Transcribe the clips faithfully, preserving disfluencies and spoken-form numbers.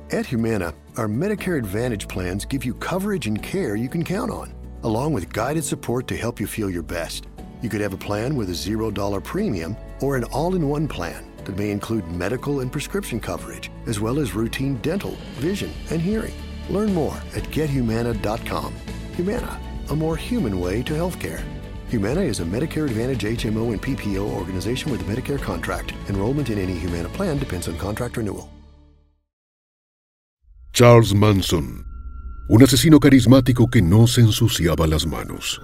At Humana, our Medicare Advantage plans give you coverage and care you can count on, along with guided support to help you feel your best. You could have a plan with a zero dollar premium or an all-in-one plan that may include medical and prescription coverage, as well as routine dental, vision, and hearing. Learn more at get humana dot com. Humana, a more human way to healthcare. Humana is a Medicare Advantage H M O and P P O organization with a Medicare contract. Enrollment in any Humana plan depends on contract renewal. Charles Manson, un asesino carismático que no se ensuciaba las manos.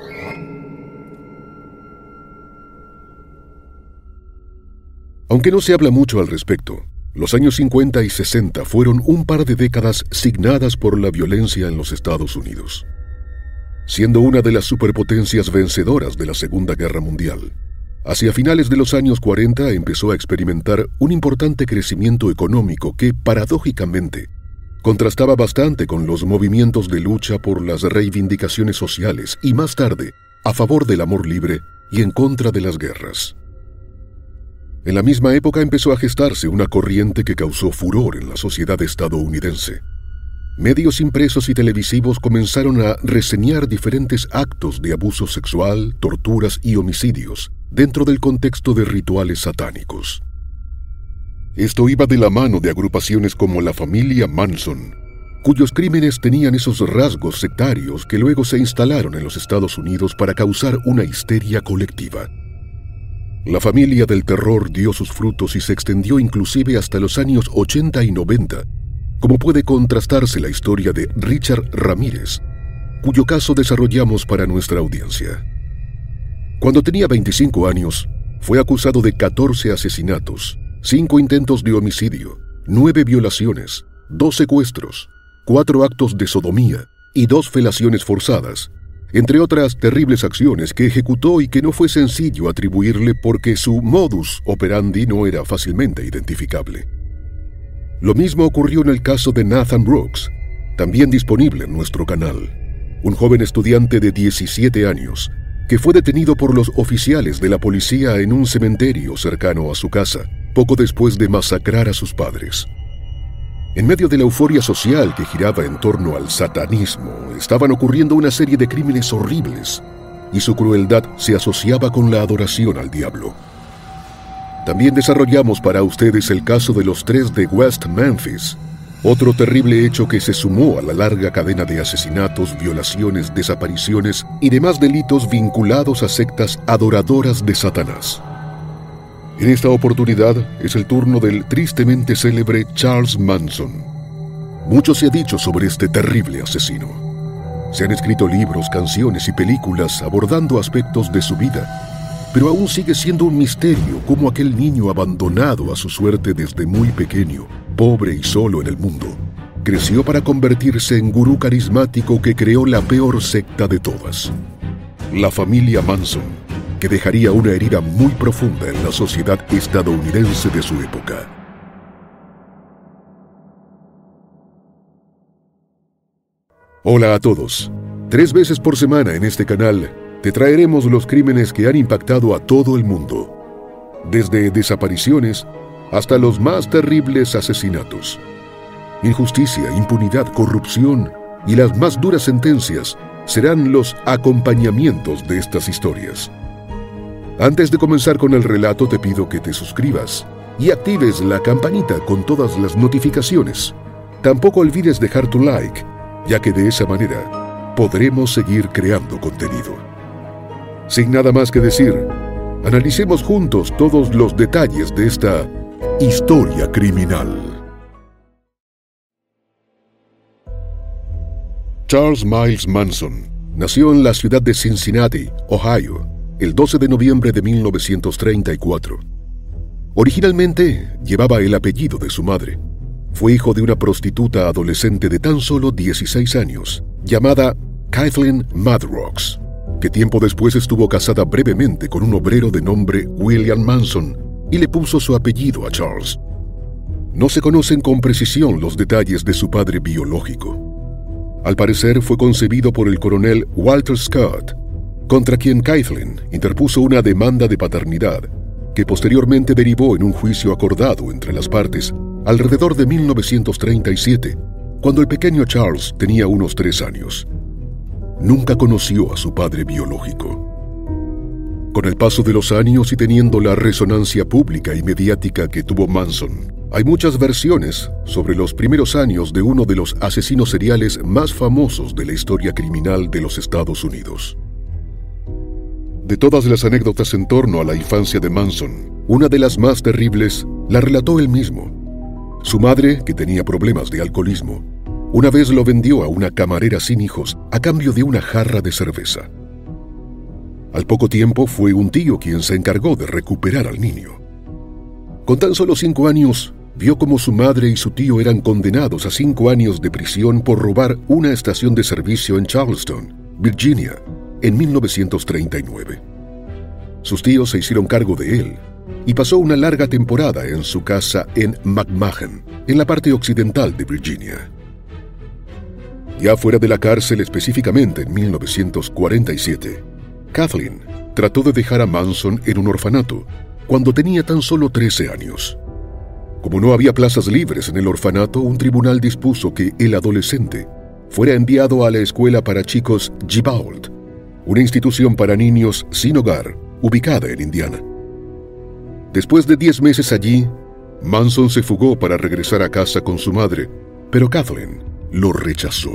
Aunque no se habla mucho al respecto, los años cincuenta y sesenta fueron un par de décadas signadas por la violencia en los Estados Unidos. Siendo una de las superpotencias vencedoras de la Segunda Guerra Mundial, hacia finales de los años cuarenta empezó a experimentar un importante crecimiento económico que, paradójicamente, contrastaba bastante con los movimientos de lucha por las reivindicaciones sociales y, más tarde, a favor del amor libre y en contra de las guerras. En la misma época empezó a gestarse una corriente que causó furor en la sociedad estadounidense. Medios impresos y televisivos comenzaron a reseñar diferentes actos de abuso sexual, torturas y homicidios dentro del contexto de rituales satánicos. Esto iba de la mano de agrupaciones como la familia Manson, cuyos crímenes tenían esos rasgos sectarios que luego se instalaron en los Estados Unidos para causar una histeria colectiva. La familia del terror dio sus frutos y se extendió inclusive hasta los años ochenta y noventa, como puede contrastarse la historia de Richard Ramírez, cuyo caso desarrollamos para nuestra audiencia. Cuando tenía veinticinco años, fue acusado de catorce asesinatos, cinco intentos de homicidio, nueve violaciones, dos secuestros, cuatro actos de sodomía y dos felaciones forzadas, entre otras terribles acciones que ejecutó y que no fue sencillo atribuirle porque su modus operandi no era fácilmente identificable. Lo mismo ocurrió en el caso de Nathan Brooks, también disponible en nuestro canal, un joven estudiante de diecisiete años que fue detenido por los oficiales de la policía en un cementerio cercano a su casa, poco después de masacrar a sus padres. En medio de la euforia social que giraba en torno al satanismo, estaban ocurriendo una serie de crímenes horribles, y su crueldad se asociaba con la adoración al diablo. También desarrollamos para ustedes el caso de los tres de West Memphis, otro terrible hecho que se sumó a la larga cadena de asesinatos, violaciones, desapariciones y demás delitos vinculados a sectas adoradoras de Satanás. En esta oportunidad es el turno del tristemente célebre Charles Manson. Mucho se ha dicho sobre este terrible asesino. Se han escrito libros, canciones y películas abordando aspectos de su vida, pero aún sigue siendo un misterio cómo aquel niño abandonado a su suerte desde muy pequeño, pobre y solo en el mundo, creció para convertirse en gurú carismático que creó la peor secta de todas, la familia Manson, que dejaría una herida muy profunda en la sociedad estadounidense de su época. Hola a todos. Tres veces por semana en este canal te traeremos los crímenes que han impactado a todo el mundo, desde desapariciones hasta los más terribles asesinatos. Injusticia, impunidad, corrupción y las más duras sentencias serán los acompañamientos de estas historias. Antes de comenzar con el relato, te pido que te suscribas y actives la campanita con todas las notificaciones. Tampoco olvides dejar tu like, ya que de esa manera podremos seguir creando contenido. Sin nada más que decir, analicemos juntos todos los detalles de esta historia criminal. Charles Miles Manson nació en la ciudad de Cincinnati, Ohio, el doce de noviembre de mil novecientos treinta y cuatro. Originalmente llevaba el apellido de su madre. Fue hijo de una prostituta adolescente de tan solo dieciséis años, llamada Kathleen Madrox, que tiempo después estuvo casada brevemente con un obrero de nombre William Manson y le puso su apellido a Charles. No se conocen con precisión los detalles de su padre biológico. Al parecer fue concebido por el coronel Walter Scott, contra quien Kathleen interpuso una demanda de paternidad, que posteriormente derivó en un juicio acordado entre las partes alrededor de mil novecientos treinta y siete, cuando el pequeño Charles tenía unos tres años. Nunca conoció a su padre biológico. Con el paso de los años y teniendo la resonancia pública y mediática que tuvo Manson, hay muchas versiones sobre los primeros años de uno de los asesinos seriales más famosos de la historia criminal de los Estados Unidos. De todas las anécdotas en torno a la infancia de Manson, una de las más terribles la relató él mismo. Su madre, que tenía problemas de alcoholismo, una vez lo vendió a una camarera sin hijos a cambio de una jarra de cerveza. Al poco tiempo fue un tío quien se encargó de recuperar al niño. Con tan solo cinco años, vio cómo su madre y su tío eran condenados a cinco años de prisión por robar una estación de servicio en Charleston, Virginia, en mil novecientos treinta y nueve. Sus tíos se hicieron cargo de él y pasó una larga temporada en su casa en McMahan, en la parte occidental de Virginia. Ya fuera de la cárcel, específicamente en mil novecientos cuarenta y siete, Kathleen trató de dejar a Manson en un orfanato cuando tenía tan solo trece años. Como no había plazas libres en el orfanato, un tribunal dispuso que el adolescente fuera enviado a la escuela para chicos Gibault, una institución para niños sin hogar ubicada en Indiana. Después de diez meses allí, Manson se fugó para regresar a casa con su madre, pero Kathleen lo rechazó.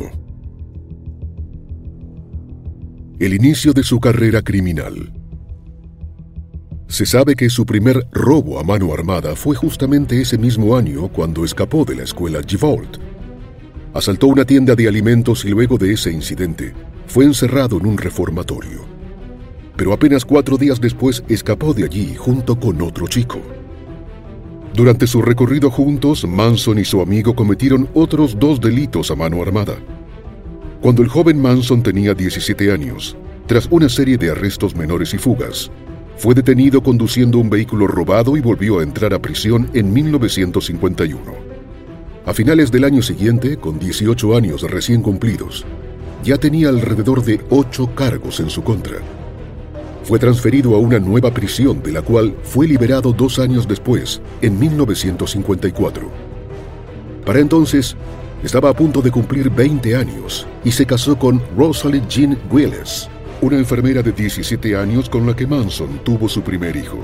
El inicio de su carrera criminal. Se sabe que su primer robo a mano armada fue justamente ese mismo año cuando escapó de la escuela Gibault. Asaltó una tienda de alimentos y luego de ese incidente fue encerrado en un reformatorio. Pero apenas cuatro días después escapó de allí junto con otro chico. Durante su recorrido juntos, Manson y su amigo cometieron otros dos delitos a mano armada. Cuando el joven Manson tenía diecisiete años, tras una serie de arrestos menores y fugas, fue detenido conduciendo un vehículo robado y volvió a entrar a prisión en mil novecientos cincuenta y uno. A finales del año siguiente, con dieciocho años recién cumplidos, ya tenía alrededor de ocho cargos en su contra. Fue transferido a una nueva prisión, de la cual fue liberado dos años después, en mil novecientos cincuenta y cuatro. Para entonces, estaba a punto de cumplir veinte años y se casó con Rosalie Jean Willis, una enfermera de diecisiete años con la que Manson tuvo su primer hijo.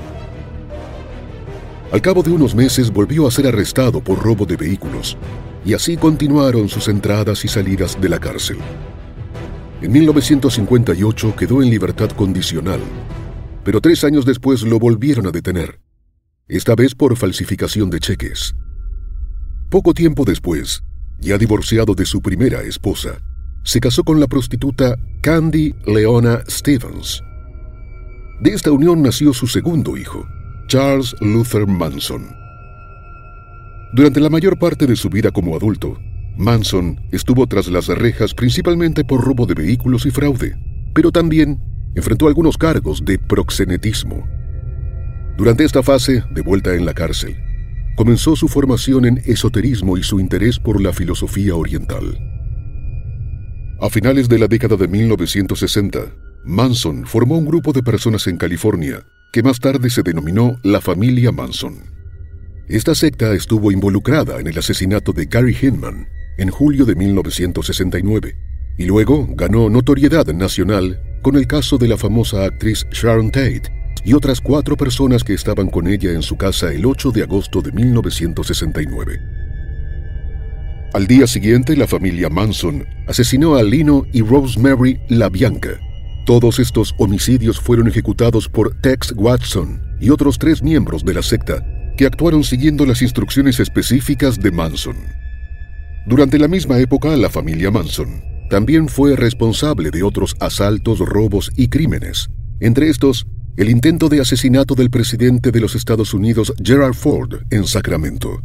Al cabo de unos meses volvió a ser arrestado por robo de vehículos, y así continuaron sus entradas y salidas de la cárcel. En mil novecientos cincuenta y ocho quedó en libertad condicional, pero tres años después lo volvieron a detener, esta vez por falsificación de cheques. Poco tiempo después, ya divorciado de su primera esposa, se casó con la prostituta Candy Leona Stevens. De esta unión nació su segundo hijo, Charles Luther Manson. Durante la mayor parte de su vida como adulto, Manson estuvo tras las rejas principalmente por robo de vehículos y fraude, pero también enfrentó algunos cargos de proxenetismo. Durante esta fase, de vuelta en la cárcel, comenzó su formación en esoterismo y su interés por la filosofía oriental. A finales de la década de mil novecientos sesenta, Manson formó un grupo de personas en California que más tarde se denominó la familia Manson. Esta secta estuvo involucrada en el asesinato de Gary Hinman en julio de mil novecientos sesenta y nueve y luego ganó notoriedad nacional con el caso de la famosa actriz Sharon Tate y otras cuatro personas que estaban con ella en su casa el ocho de agosto de mil novecientos sesenta y nueve. Al día siguiente, la familia Manson asesinó a Lino y Rosemary LaBianca. Todos estos homicidios fueron ejecutados por Tex Watson y otros tres miembros de la secta que actuaron siguiendo las instrucciones específicas de Manson. Durante la misma época, la familia Manson también fue responsable de otros asaltos, robos y crímenes, entre estos, el intento de asesinato del presidente de los Estados Unidos, Gerald Ford, en Sacramento.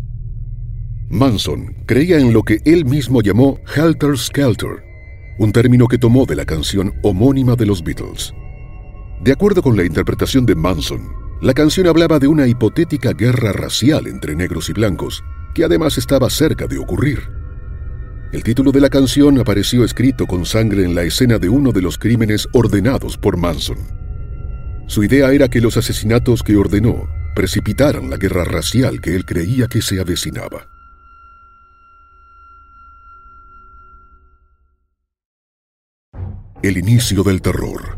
Manson creía en lo que él mismo llamó Helter Skelter, un término que tomó de la canción homónima de los Beatles. De acuerdo con la interpretación de Manson, la canción hablaba de una hipotética guerra racial entre negros y blancos, que además estaba cerca de ocurrir. El título de la canción apareció escrito con sangre en la escena de uno de los crímenes ordenados por Manson. Su idea era que los asesinatos que ordenó precipitaran la guerra racial que él creía que se avecinaba. El inicio del terror.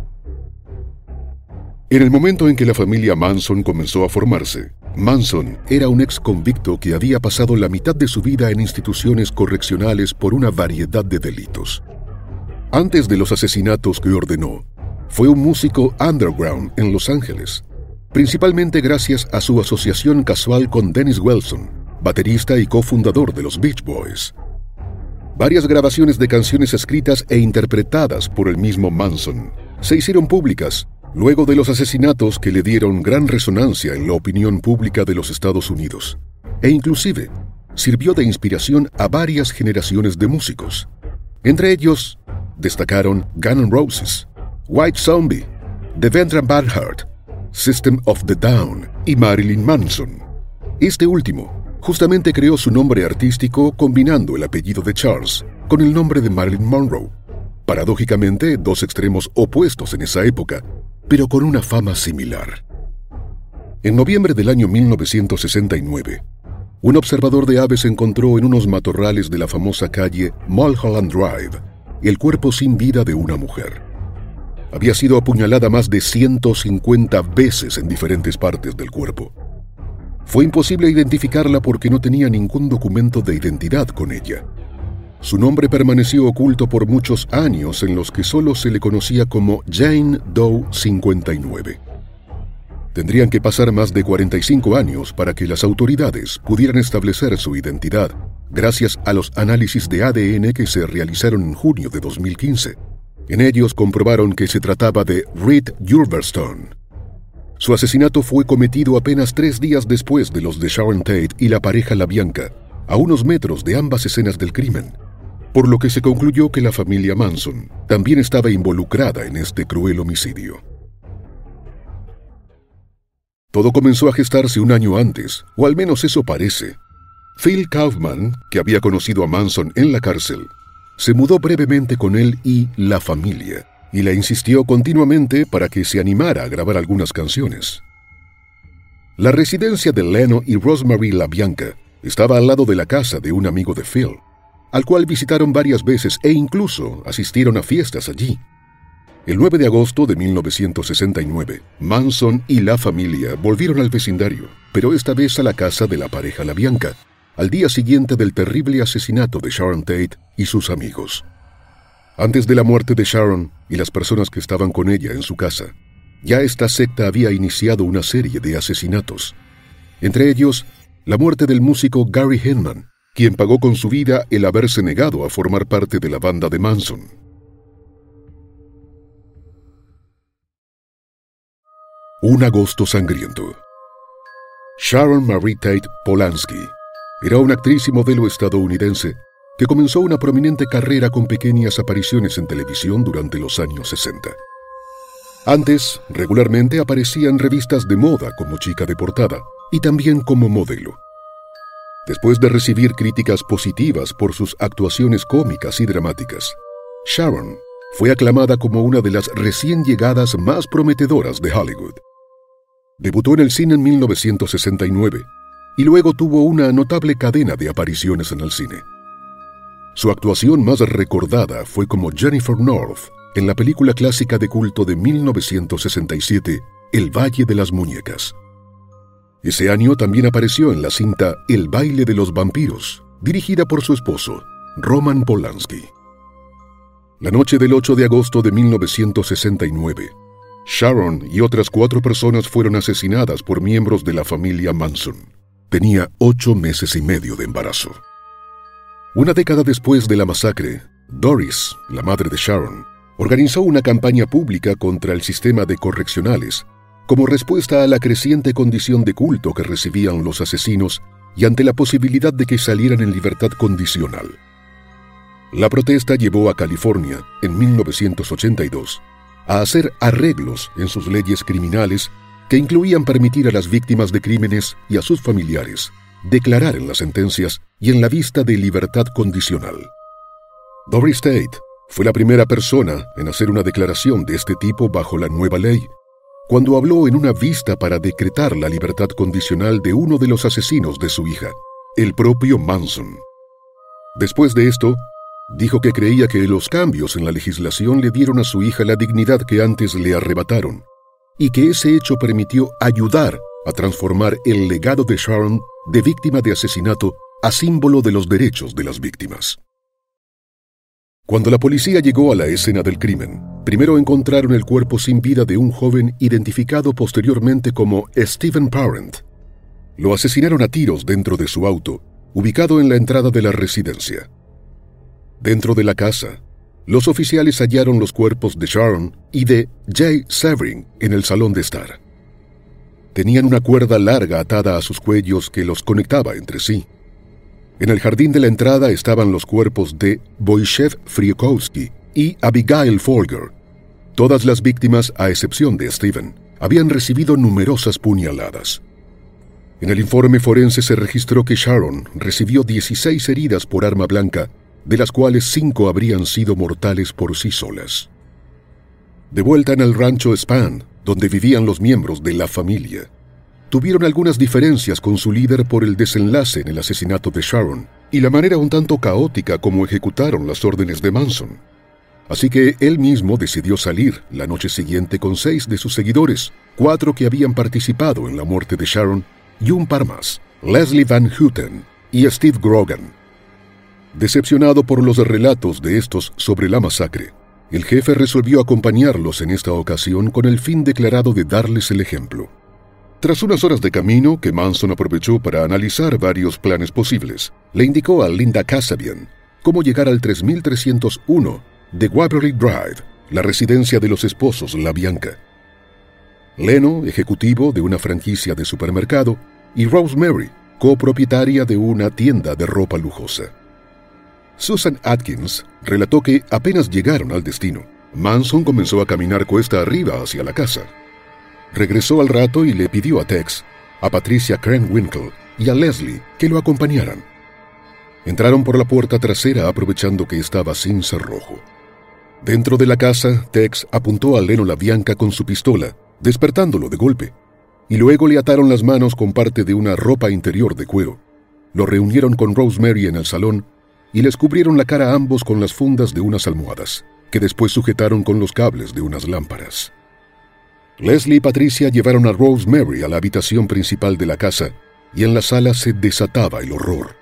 En el momento en que la familia Manson comenzó a formarse, Manson era un ex convicto que había pasado la mitad de su vida en instituciones correccionales por una variedad de delitos. Antes de los asesinatos que ordenó, fue un músico underground en Los Ángeles, principalmente gracias a su asociación casual con Dennis Wilson, baterista y cofundador de los Beach Boys. Varias grabaciones de canciones escritas e interpretadas por el mismo Manson se hicieron públicas luego de los asesinatos que le dieron gran resonancia en la opinión pública de los Estados Unidos, e inclusive sirvió de inspiración a varias generaciones de músicos. Entre ellos destacaron Guns N' Roses, White Zombie, Devendra Banhart, System of the Down y Marilyn Manson. Este último justamente creó su nombre artístico combinando el apellido de Charles con el nombre de Marilyn Monroe. Paradójicamente, dos extremos opuestos en esa época, pero con una fama similar. En noviembre del año mil novecientos sesenta y nueve, un observador de aves encontró en unos matorrales de la famosa calle Mulholland Drive el cuerpo sin vida de una mujer. Había sido apuñalada más de ciento cincuenta veces en diferentes partes del cuerpo. Fue imposible identificarla porque no tenía ningún documento de identidad con ella. Su nombre permaneció oculto por muchos años en los que solo se le conocía como Jane Doe cincuenta y nueve. Tendrían que pasar más de cuarenta y cinco años para que las autoridades pudieran establecer su identidad, gracias a los análisis de A D N que se realizaron en junio de dos mil quince. En ellos comprobaron que se trataba de Reed Ulverstone. Su asesinato fue cometido apenas tres días después de los de Sharon Tate y la pareja LaBianca, a unos metros de ambas escenas del crimen, por lo que se concluyó que la familia Manson también estaba involucrada en este cruel homicidio. Todo comenzó a gestarse un año antes, o al menos eso parece. Phil Kaufman, que había conocido a Manson en la cárcel, se mudó brevemente con él y la familia, y le insistió continuamente para que se animara a grabar algunas canciones. La residencia de Leno y Rosemary LaBianca estaba al lado de la casa de un amigo de Phil, al cual visitaron varias veces e incluso asistieron a fiestas allí. El nueve de agosto de mil novecientos sesenta y nueve, Manson y la familia volvieron al vecindario, pero esta vez a la casa de la pareja LaBianca, al día siguiente del terrible asesinato de Sharon Tate y sus amigos. Antes de la muerte de Sharon y las personas que estaban con ella en su casa, ya esta secta había iniciado una serie de asesinatos. Entre ellos, la muerte del músico Gary Hinman, quien pagó con su vida el haberse negado a formar parte de la banda de Manson. Un agosto sangriento. Sharon Marie Tate Polanski era una actriz y modelo estadounidense que comenzó una prominente carrera con pequeñas apariciones en televisión durante los años sesenta. Antes, regularmente aparecía en revistas de moda como chica de portada y también como modelo. Después de recibir críticas positivas por sus actuaciones cómicas y dramáticas, Sharon fue aclamada como una de las recién llegadas más prometedoras de Hollywood. Debutó en el cine en mil novecientos sesenta y nueve y luego tuvo una notable cadena de apariciones en el cine. Su actuación más recordada fue como Jennifer North en la película clásica de culto de mil novecientos sesenta y siete, El Valle de las Muñecas. Ese año también apareció en la cinta El Baile de los Vampiros, dirigida por su esposo, Roman Polanski. La noche del ocho de agosto de mil novecientos sesenta y nueve, Sharon y otras cuatro personas fueron asesinadas por miembros de la familia Manson. Tenía ocho meses y medio de embarazo. Una década después de la masacre, Doris, la madre de Sharon, organizó una campaña pública contra el sistema de correccionales como respuesta a la creciente condición de culto que recibían los asesinos y ante la posibilidad de que salieran en libertad condicional. La protesta llevó a California, en mil novecientos ochenta y dos, a hacer arreglos en sus leyes criminales que incluían permitir a las víctimas de crímenes y a sus familiares declarar en las sentencias y en la vista de libertad condicional. Doris Tate fue la primera persona en hacer una declaración de este tipo bajo la nueva ley, cuando habló en una vista para decretar la libertad condicional de uno de los asesinos de su hija, el propio Manson. Después de esto, dijo que creía que los cambios en la legislación le dieron a su hija la dignidad que antes le arrebataron, y que ese hecho permitió ayudar a transformar el legado de Sharon de víctima de asesinato a símbolo de los derechos de las víctimas. Cuando la policía llegó a la escena del crimen, primero encontraron el cuerpo sin vida de un joven identificado posteriormente como Stephen Parent. Lo asesinaron a tiros dentro de su auto, ubicado en la entrada de la residencia. Dentro de la casa, los oficiales hallaron los cuerpos de Sharon y de Jay Severin en el salón de estar. Tenían una cuerda larga atada a sus cuellos que los conectaba entre sí. En el jardín de la entrada estaban los cuerpos de Wojciech Friakowski y Abigail Folger. Todas las víctimas, a excepción de Stephen, habían recibido numerosas puñaladas. En el informe forense se registró que Sharon recibió dieciséis heridas por arma blanca, de las cuales cinco habrían sido mortales por sí solas. De vuelta en el rancho Span, donde vivían los miembros de la familia, tuvieron algunas diferencias con su líder por el desenlace en el asesinato de Sharon y la manera un tanto caótica como ejecutaron las órdenes de Manson. Así que él mismo decidió salir la noche siguiente con seis de sus seguidores, cuatro que habían participado en la muerte de Sharon y un par más, Leslie Van Houten y Steve Grogan. Decepcionado por los relatos de estos sobre la masacre, el jefe resolvió acompañarlos en esta ocasión con el fin declarado de darles el ejemplo. Tras unas horas de camino que Manson aprovechó para analizar varios planes posibles, le indicó a Linda Kasabian cómo llegar al tres mil trescientos uno de Waverly Drive, la residencia de los esposos LaBianca. Leno, ejecutivo de una franquicia de supermercado, y Rosemary, copropietaria de una tienda de ropa lujosa. Susan Atkins relató que apenas llegaron al destino, Manson comenzó a caminar cuesta arriba hacia la casa. Regresó al rato y le pidió a Tex, a Patricia Krenwinkel y a Leslie que lo acompañaran. Entraron por la puerta trasera aprovechando que estaba sin cerrojo. Dentro de la casa, Tex apuntó a Leno LaBianca con su pistola, despertándolo de golpe, y luego le ataron las manos con parte de una ropa interior de cuero. Lo reunieron con Rosemary en el salón y les cubrieron la cara a ambos con las fundas de unas almohadas, que después sujetaron con los cables de unas lámparas. Leslie y Patricia llevaron a Rosemary a la habitación principal de la casa, y en la sala se desataba el horror.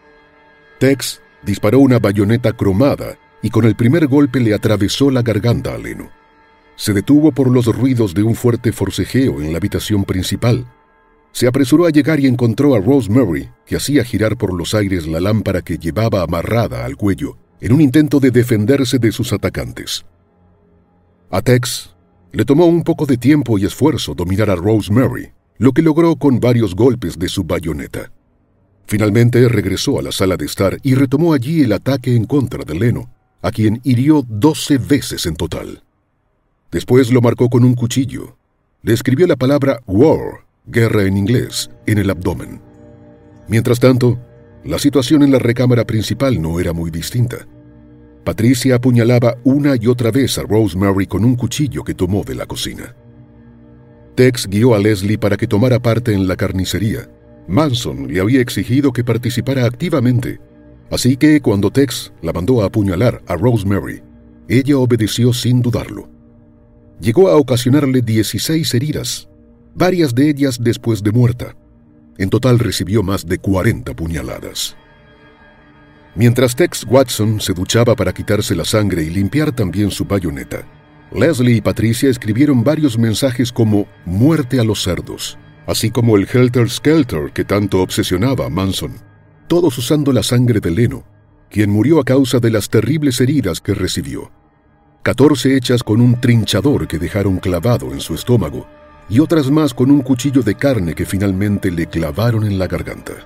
Tex disparó una bayoneta cromada y con el primer golpe le atravesó la garganta a Leno. Se detuvo por los ruidos de un fuerte forcejeo en la habitación principal. Se apresuró a llegar y encontró a Rosemary, que hacía girar por los aires la lámpara que llevaba amarrada al cuello, en un intento de defenderse de sus atacantes. A Tex le tomó un poco de tiempo y esfuerzo dominar a Rosemary, lo que logró con varios golpes de su bayoneta. Finalmente regresó a la sala de estar y retomó allí el ataque en contra de Leno, a quien hirió doce veces en total. Después lo marcó con un cuchillo. Le escribió la palabra war, guerra en inglés, en el abdomen. Mientras tanto, la situación en la recámara principal no era muy distinta. Patricia apuñalaba una y otra vez a Rosemary con un cuchillo que tomó de la cocina. Tex guió a Leslie para que tomara parte en la carnicería. Manson le había exigido que participara activamente, así que cuando Tex la mandó a apuñalar a Rosemary, ella obedeció sin dudarlo. Llegó a ocasionarle dieciséis heridas, varias de ellas después de muerta. En total recibió más de cuarenta puñaladas. Mientras Tex Watson se duchaba para quitarse la sangre y limpiar también su bayoneta, Leslie y Patricia escribieron varios mensajes como «muerte a los cerdos», así como el Helter Skelter que tanto obsesionaba a Manson, todos usando la sangre de Leno, quien murió a causa de las terribles heridas que recibió. catorce hechas con un trinchador que dejaron clavado en su estómago, y otras más con un cuchillo de carne que finalmente le clavaron en la garganta.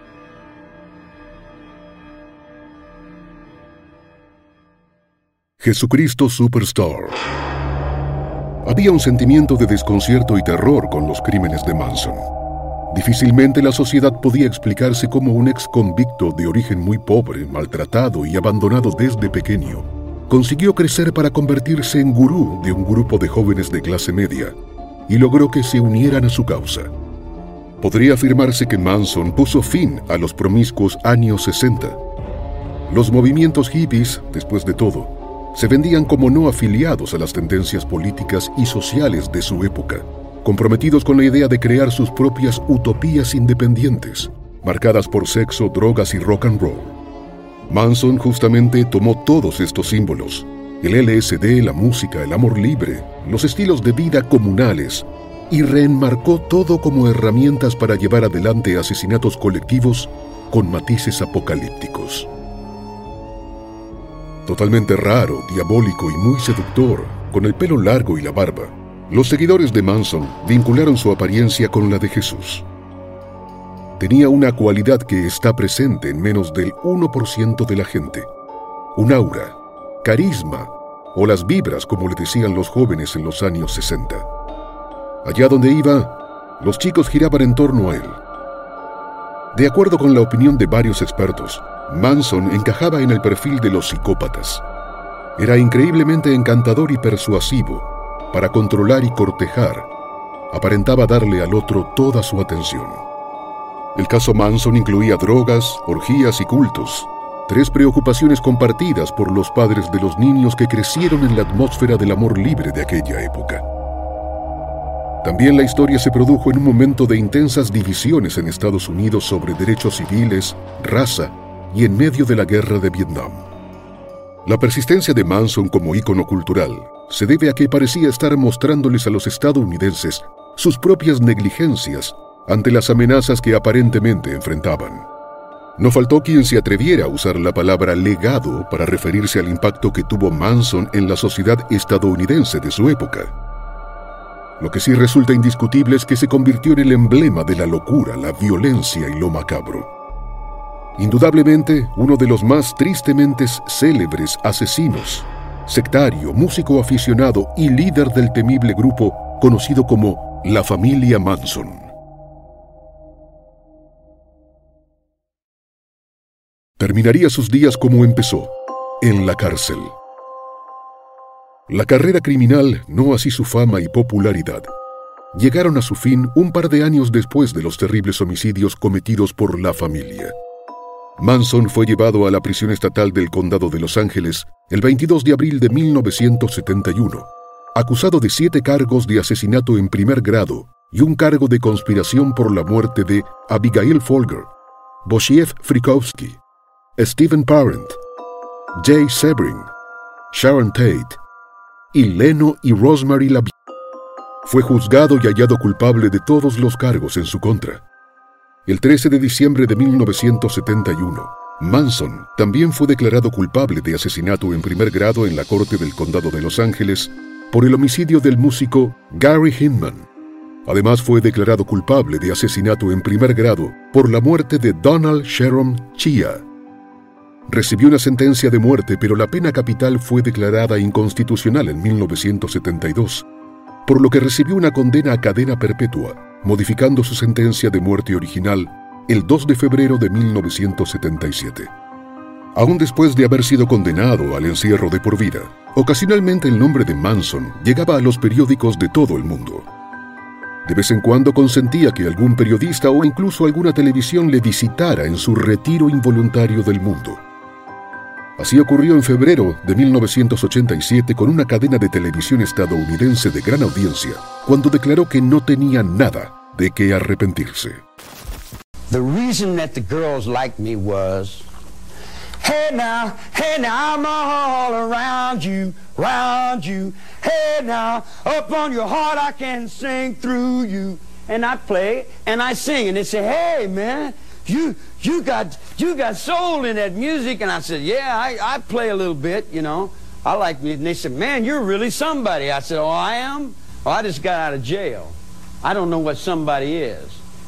Jesucristo Superstar. Había un sentimiento de desconcierto y terror con los crímenes de Manson. Difícilmente la sociedad podía explicarse cómo un ex convicto de origen muy pobre, maltratado y abandonado desde pequeño, consiguió crecer para convertirse en gurú de un grupo de jóvenes de clase media, y logró que se unieran a su causa. Podría afirmarse que Manson puso fin a los promiscuos años sesenta. Los movimientos hippies, después de todo, se vendían como no afiliados a las tendencias políticas y sociales de su época, comprometidos con la idea de crear sus propias utopías independientes, marcadas por sexo, drogas y rock and roll. Manson justamente tomó todos estos símbolos, el L S D, la música, el amor libre, los estilos de vida comunales, y reenmarcó todo como herramientas para llevar adelante asesinatos colectivos con matices apocalípticos. Totalmente raro, diabólico y muy seductor, con el pelo largo y la barba, los seguidores de Manson vincularon su apariencia con la de Jesús. Tenía una cualidad que está presente en menos del uno por ciento de la gente: un aura, carisma, o las vibras, como le decían los jóvenes en los años sesenta. Allá donde iba, los chicos giraban en torno a él. De acuerdo con la opinión de varios expertos, Manson encajaba en el perfil de los psicópatas. Era increíblemente encantador y persuasivo para controlar y cortejar. Aparentaba darle al otro toda su atención. El caso Manson incluía drogas, orgías y cultos, tres preocupaciones compartidas por los padres de los niños que crecieron en la atmósfera del amor libre de aquella época. También la historia se produjo en un momento de intensas divisiones en Estados Unidos sobre derechos civiles, raza y en medio de la guerra de Vietnam. La persistencia de Manson como ícono cultural se debe a que parecía estar mostrándoles a los estadounidenses sus propias negligencias ante las amenazas que aparentemente enfrentaban. No faltó quien se atreviera a usar la palabra legado para referirse al impacto que tuvo Manson en la sociedad estadounidense de su época. Lo que sí resulta indiscutible es que se convirtió en el emblema de la locura, la violencia y lo macabro. Indudablemente, uno de los más tristemente célebres asesinos, sectario, músico aficionado y líder del temible grupo conocido como la familia Manson. Terminaría sus días como empezó, en la cárcel. La carrera criminal, no así su fama y popularidad, llegaron a su fin un par de años después de los terribles homicidios cometidos por la familia. Manson fue llevado a la prisión estatal del Condado de Los Ángeles el veintidós de abril de mil novecientos setenta y uno, acusado de siete cargos de asesinato en primer grado y un cargo de conspiración por la muerte de Abigail Folger, Wojciech Frykowski, Stephen Parent, Jay Sebring, Sharon Tate y Leno y Rosemary LaVie. Fue juzgado y hallado culpable de todos los cargos en su contra. El trece de diciembre de mil novecientos setenta y uno, Manson también fue declarado culpable de asesinato en primer grado en la Corte del Condado de Los Ángeles por el homicidio del músico Gary Hinman. Además fue declarado culpable de asesinato en primer grado por la muerte de Donald Sharon Chia. Recibió una sentencia de muerte, pero la pena capital fue declarada inconstitucional en mil novecientos setenta y dos, por lo que recibió una condena a cadena perpetua, modificando su sentencia de muerte original el dos de febrero de mil novecientos setenta y siete. Aún después de haber sido condenado al encierro de por vida, ocasionalmente el nombre de Manson llegaba a los periódicos de todo el mundo. De vez en cuando consentía que algún periodista o incluso alguna televisión le visitara en su retiro involuntario del mundo. Así ocurrió en febrero de mil novecientos ochenta y siete con una cadena de televisión estadounidense de gran audiencia, cuando declaró que no tenía nada de qué arrepentirse. The reason that the girls liked me was, hey now, hey now, I'm all around you, around you. Hey now, up on your heart I can sing through you. And I play and I sing and they say, hey man, you you got you got soul in that music. And I said, yeah, I, I play a little bit, you know. I like music. And they said, man, you're really somebody. I said, oh, I am? Oh, I just got out of jail. I don't know what somebody is.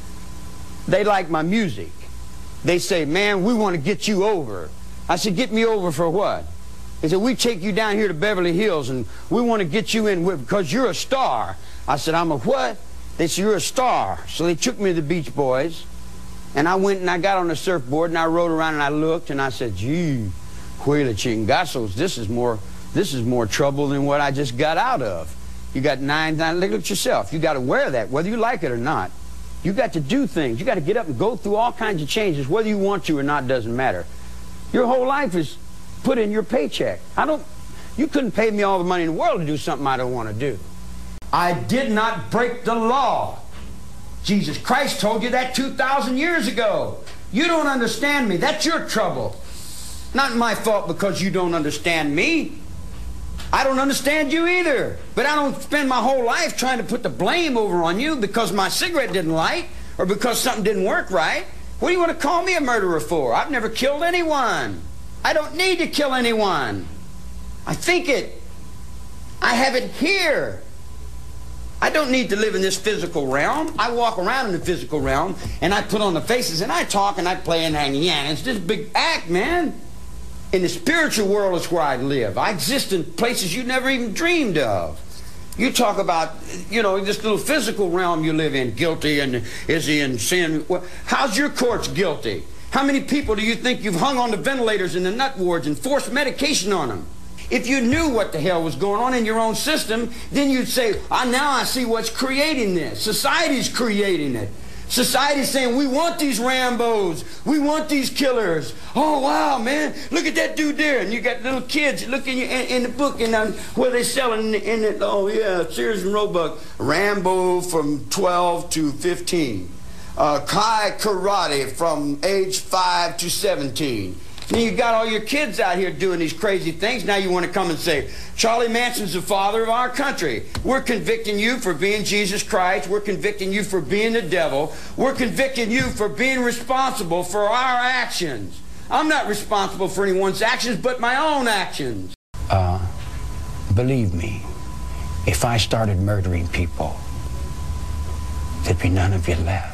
They like my music. They say, man, we want to get you over. I said, get me over for what? They said, we take you down here to Beverly Hills and we want to get you in with, because you're a star. I said, I'm a what? They said, you're a star. So they took me to the Beach Boys. And I went and I got on the surfboard and I rode around and I looked and I said, gee, Huela Chingazos, this is more, this is more trouble than what I just got out of. You got nine, nine, look at yourself. You got to wear that, whether you like it or not. You got to do things. You got to get up and go through all kinds of changes, whether you want to or not, doesn't matter. Your whole life is put in your paycheck. I don't, you couldn't pay me all the money in the world to do something I don't want to do. I did not break the law. Jesus Christ told you that two thousand years ago. You don't understand me. That's your trouble. Not my fault because you don't understand me. I don't understand you either. But I don't spend my whole life trying to put the blame over on you because my cigarette didn't light or because something didn't work right. What do you want to call me a murderer for? I've never killed anyone. I don't need to kill anyone. I think it. I have it here. I don't need to live in this physical realm. I walk around in the physical realm and I put on the faces and I talk and I play and hang. Yeah, it's just a big act, man. In the spiritual world is where I live. I exist in places you never even dreamed of. You talk about, you know, this little physical realm you live in, guilty and is he in sin? Well, how's your courts guilty? How many people do you think you've hung on the ventilators in the nut wards and forced medication on them? If you knew what the hell was going on in your own system, then you'd say, ah, now I see what's creating this. Society's creating it. Society's saying, we want these Rambos. We want these killers. Oh, wow, man. Look at that dude there. And you got little kids looking in, in the book and um, where they selling in it. Oh, yeah, Sears and Roebuck. Rambo from twelve to fifteen. Uh, Kai Karate from age five to seventeen. And you got all your kids out here doing these crazy things. Now you want to come and say, Charlie Manson's the father of our country. We're convicting you for being Jesus Christ. We're convicting you for being the devil. We're convicting you for being responsible for our actions. I'm not responsible for anyone's actions but my own actions. Uh, believe me, if I started murdering people, there'd be none of you left.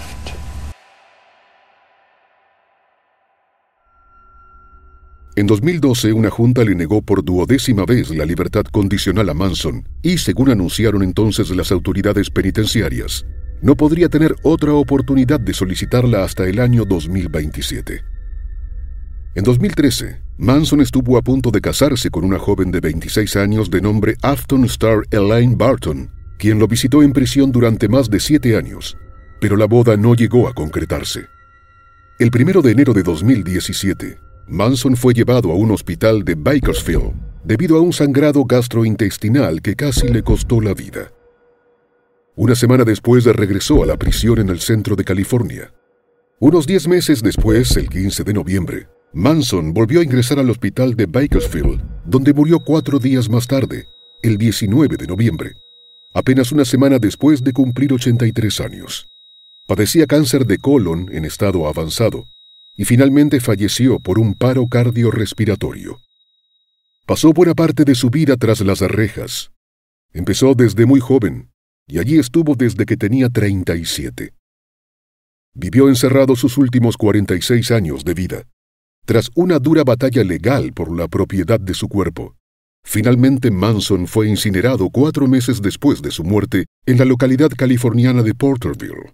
En dos mil doce, una junta le negó por duodécima vez la libertad condicional a Manson y, según anunciaron entonces las autoridades penitenciarias, no podría tener otra oportunidad de solicitarla hasta el año dos mil veintisiete. En dos mil trece, Manson estuvo a punto de casarse con una joven de veintiséis años de nombre Afton Star Elaine Barton, quien lo visitó en prisión durante más de siete años, pero la boda no llegó a concretarse. El primero de enero de dos mil diecisiete, Manson fue llevado a un hospital de Bakersfield debido a un sangrado gastrointestinal que casi le costó la vida. Una semana después regresó a la prisión en el centro de California. Unos diez meses después, el quince de noviembre, Manson volvió a ingresar al hospital de Bakersfield, donde murió cuatro días más tarde, el diecinueve de noviembre, apenas una semana después de cumplir ochenta y tres años. Padecía cáncer de colon en estado avanzado, y finalmente falleció por un paro cardiorrespiratorio. Pasó buena parte de su vida tras las rejas. Empezó desde muy joven, y allí estuvo desde que tenía treinta y siete. Vivió encerrado sus últimos cuarenta y seis años de vida. Tras una dura batalla legal por la propiedad de su cuerpo, finalmente Manson fue incinerado cuatro meses después de su muerte en la localidad californiana de Porterville.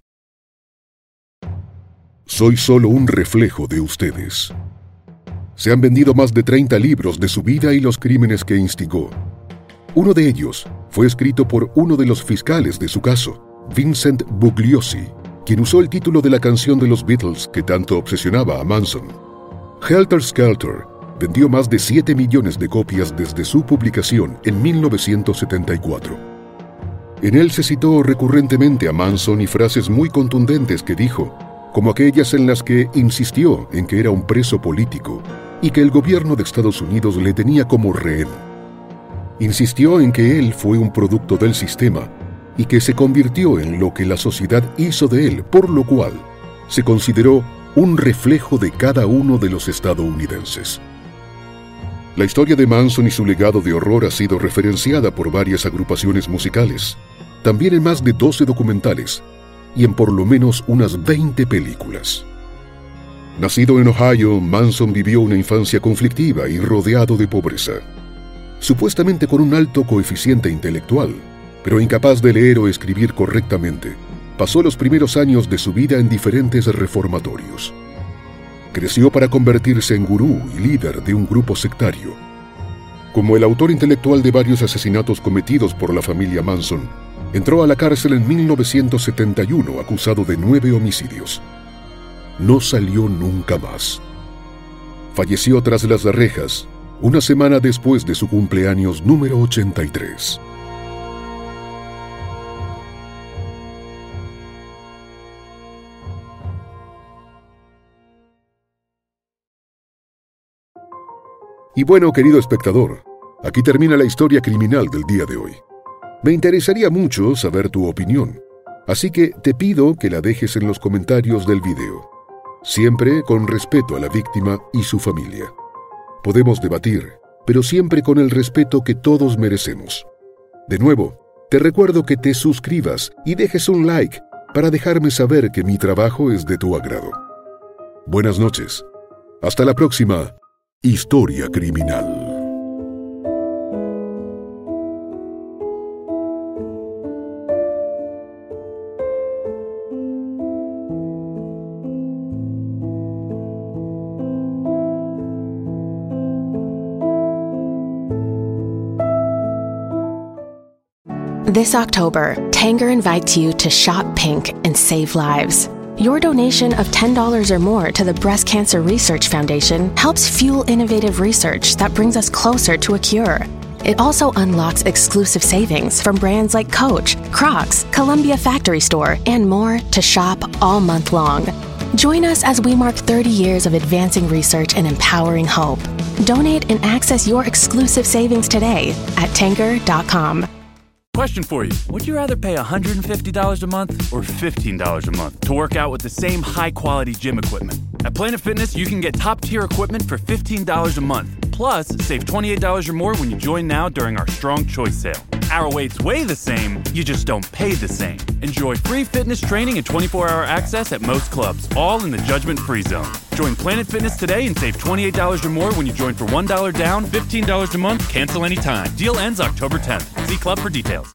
Soy solo un reflejo de ustedes. Se han vendido más de treinta libros de su vida y los crímenes que instigó. Uno de ellos fue escrito por uno de los fiscales de su caso, Vincent Bugliosi, quien usó el título de la canción de los Beatles que tanto obsesionaba a Manson. Helter Skelter vendió más de siete millones de copias desde su publicación en mil novecientos setenta y cuatro. En él se citó recurrentemente a Manson y frases muy contundentes que dijo, como aquellas en las que insistió en que era un preso político y que el gobierno de Estados Unidos le tenía como rehén. Insistió en que él fue un producto del sistema y que se convirtió en lo que la sociedad hizo de él, por lo cual se consideró un reflejo de cada uno de los estadounidenses. La historia de Manson y su legado de horror ha sido referenciada por varias agrupaciones musicales, también en más de doce documentales, y en por lo menos unas veinte películas. Nacido en Ohio, Manson vivió una infancia conflictiva y rodeado de pobreza. Supuestamente con un alto coeficiente intelectual, pero incapaz de leer o escribir correctamente, pasó los primeros años de su vida en diferentes reformatorios. Creció para convertirse en gurú y líder de un grupo sectario. como el autor intelectual de varios asesinatos cometidos por la familia Manson, entró a la cárcel en mil novecientos setenta y uno acusado de nueve homicidios. No salió nunca más. Falleció tras las rejas una semana después de su cumpleaños número ochenta y tres. Y bueno, querido espectador, aquí termina la historia criminal del día de hoy. Me interesaría mucho saber tu opinión, así que te pido que la dejes en los comentarios del video, siempre con respeto a la víctima y su familia. Podemos debatir, pero siempre con el respeto que todos merecemos. De nuevo, te recuerdo que te suscribas y dejes un like para dejarme saber que mi trabajo es de tu agrado. Buenas noches. Hasta la próxima Historia Criminal. This October, Tanger invites you to shop pink and save lives. Your donation of ten dollars or more to the Breast Cancer Research Foundation helps fuel innovative research that brings us closer to a cure. It also unlocks exclusive savings from brands like Coach, Crocs, Columbia Factory Store, and more to shop all month long. Join us as we mark thirty years of advancing research and empowering hope. Donate and access your exclusive savings today at tanger dot com. Question for you. Would you rather pay one hundred fifty dollars a month or fifteen dollars a month to work out with the same high-quality gym equipment? At Planet Fitness, you can get top-tier equipment for fifteen dollars a month. Plus, save twenty-eight dollars or more when you join now during our Strong Choice sale. Our weights weigh the same, you just don't pay the same. Enjoy free fitness training and twenty-four hour access at most clubs, all in the judgment-free zone. Join Planet Fitness today and save twenty-eight dollars or more when you join for one dollar down, fifteen dollars a month, cancel anytime. Deal ends October tenth. See club for details.